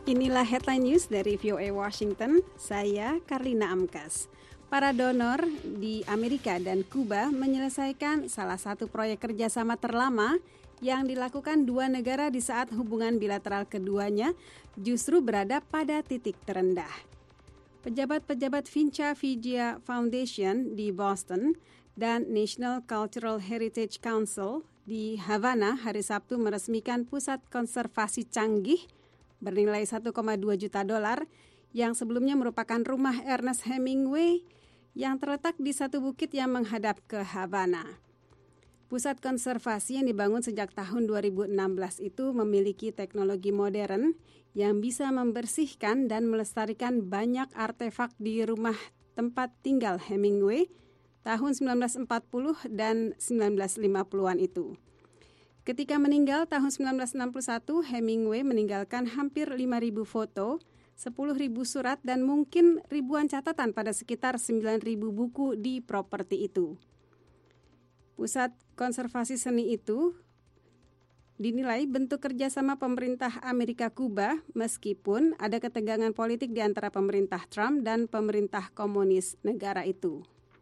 Inilah headline news dari VOA Washington, saya Karlina Amkas. Para donor di Amerika dan Kuba menyelesaikan salah satu proyek kerjasama terlama yang dilakukan dua negara di saat hubungan bilateral keduanya justru berada pada titik terendah. Pejabat-pejabat Vinca Vigia Foundation di Boston dan National Cultural Heritage Council di Havana hari Sabtu meresmikan pusat konservasi canggih bernilai $1,2 juta yang sebelumnya merupakan rumah Ernest Hemingway yang terletak di satu bukit yang menghadap ke Havana. Pusat konservasi yang dibangun sejak tahun 2016 itu memiliki teknologi modern yang bisa membersihkan dan melestarikan banyak artefak di rumah tempat tinggal Hemingway tahun 1940 dan 1950-an itu. Ketika meninggal tahun 1961, Hemingway meninggalkan hampir 5.000 foto, 10.000 surat, dan mungkin ribuan catatan pada sekitar 9.000 buku di properti itu. Pusat konservasi seni itu dinilai bentuk kerjasama pemerintah Amerika Kuba meskipun ada ketegangan politik di antara pemerintah Trump dan pemerintah komunis negara itu.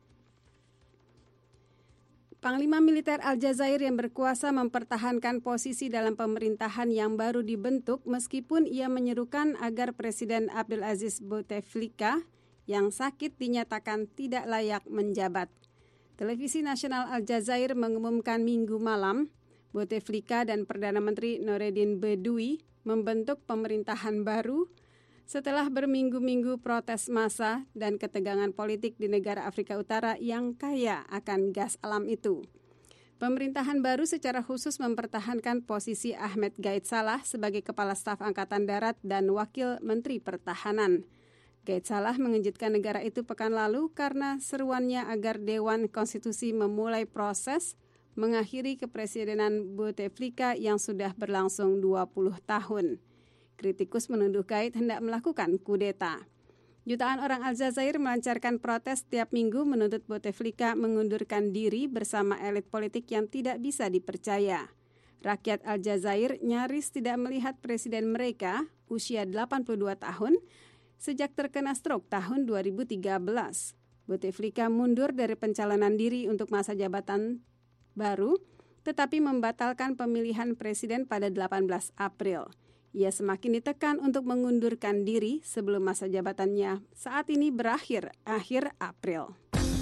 Panglima Militer Aljazair yang berkuasa mempertahankan posisi dalam pemerintahan yang baru dibentuk meskipun ia menyerukan agar Presiden Abdelaziz Bouteflika yang sakit dinyatakan tidak layak menjabat. Televisi nasional Aljazair mengumumkan Minggu malam, Bouteflika dan Perdana Menteri Noureddin Bedoui membentuk pemerintahan baru setelah berminggu-minggu protes massa dan ketegangan politik di negara Afrika Utara yang kaya akan gas alam itu. Pemerintahan baru secara khusus mempertahankan posisi Ahmed Gaid Salah sebagai Kepala Staf Angkatan Darat dan Wakil Menteri Pertahanan. Gaid Salah mengejutkan negara itu pekan lalu karena seruannya agar Dewan Konstitusi memulai proses mengakhiri kepresidenan Bouteflika yang sudah berlangsung 20 tahun. Kritikus menuduh Gaid hendak melakukan kudeta. Jutaan orang Aljazair melancarkan protes setiap minggu menuntut Bouteflika mengundurkan diri bersama elit politik yang tidak bisa dipercaya. Rakyat Aljazair nyaris tidak melihat presiden mereka, usia 82 tahun, sejak terkena stroke tahun 2013. Bouteflika mundur dari pencalonan diri untuk masa jabatan baru, tetapi membatalkan pemilihan presiden pada 18 April. Ia semakin ditekan untuk mengundurkan diri sebelum masa jabatannya saat ini berakhir akhir April.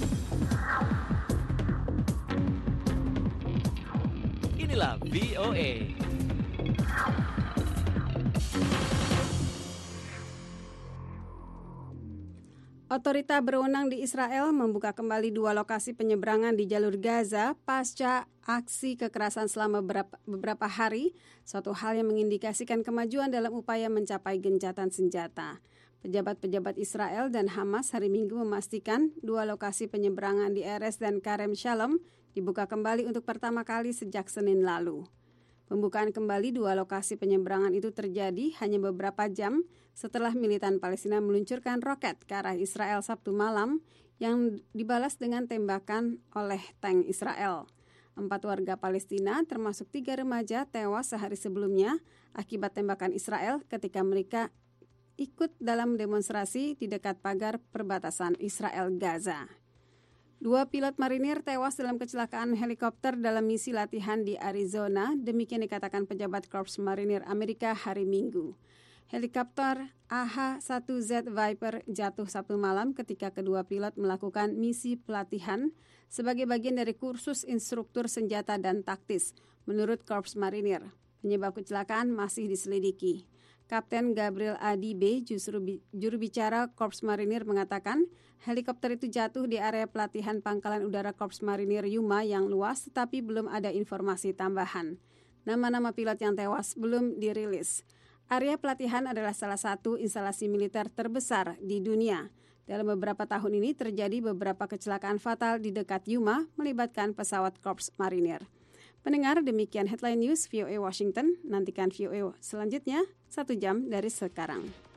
Inilah VOA. Otorita berwenang di Israel membuka kembali dua lokasi penyeberangan di jalur Gaza pasca aksi kekerasan selama beberapa hari, suatu hal yang mengindikasikan kemajuan dalam upaya mencapai gencatan senjata. Pejabat-pejabat Israel dan Hamas hari Minggu memastikan dua lokasi penyeberangan di Erez dan Karem Shalom dibuka kembali untuk pertama kali sejak Senin lalu. Pembukaan kembali dua lokasi penyeberangan itu terjadi hanya beberapa jam setelah militan Palestina meluncurkan roket ke arah Israel Sabtu malam yang dibalas dengan tembakan oleh tank Israel. 4 warga Palestina, termasuk 3 remaja, tewas sehari sebelumnya akibat tembakan Israel ketika mereka ikut dalam demonstrasi di dekat pagar perbatasan Israel-Gaza. 2 pilot marinir tewas dalam kecelakaan helikopter dalam misi latihan di Arizona, demikian dikatakan pejabat Korps Marinir Amerika hari Minggu. Helikopter AH-1Z Viper jatuh Sabtu malam ketika kedua pilot melakukan misi pelatihan sebagai bagian dari kursus instruktur senjata dan taktis, menurut Korps Marinir. Penyebab kecelakaan masih diselidiki. Kapten Gabriel Adibe, juru bicara Korps Marinir, mengatakan helikopter itu jatuh di area pelatihan Pangkalan Udara Korps Marinir Yuma yang luas, tetapi belum ada informasi tambahan. Nama-nama pilot yang tewas belum dirilis. Area pelatihan adalah salah satu instalasi militer terbesar di dunia. Dalam beberapa tahun ini terjadi beberapa kecelakaan fatal di dekat Yuma melibatkan pesawat Korps Marinir. Pendengar, demikian headline news VOA Washington. Nantikan VOA selanjutnya 1 jam dari sekarang.